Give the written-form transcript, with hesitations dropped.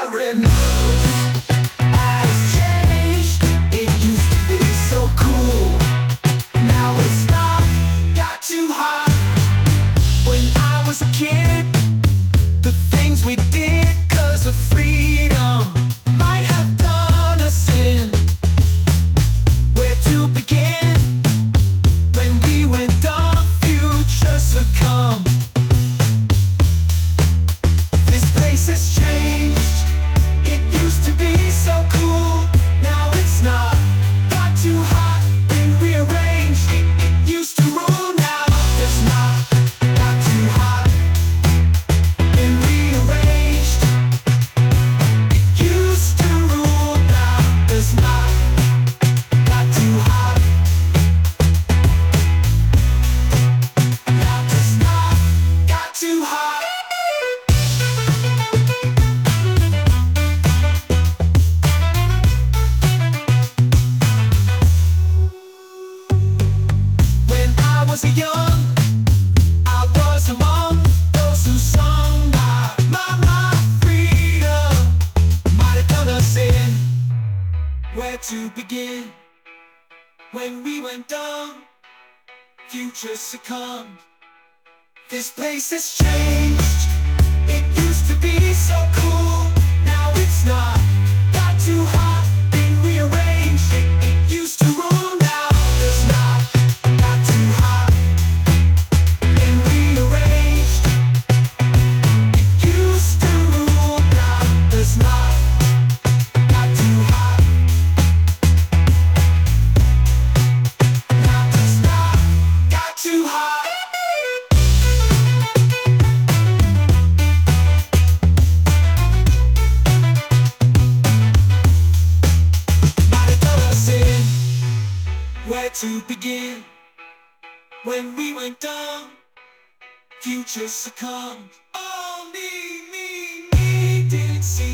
Siren has changed. It used to be so cool. Now it's not. Got too hot. When I was a kid, the things we did 'cause of freedom might have done us in. Where to begin? When we went dumb, future succumbed. This place has changed. It used to be so cool. Now it's not. Got too hot, been rearranged. It used to rule, now it's not. Got too hot, been rearranged. It used to rule, now it's not. Got too hot, now it's not. Got too hot. When I was young, I was among those who sung my freedom might have done us in. Where to begin? When we went dumb, future succumbed. This place has changed. It used to be so cool. Now it's not. Got too hot, been rearranged. It used to rule, now it's not. Got too hot, been rearranged. It used to rule, now it's not. Got too hot, now it's not. Got too hot. Might have done us in. Where to begin? When we went dumb, future succumbed. Oh, me, didn't see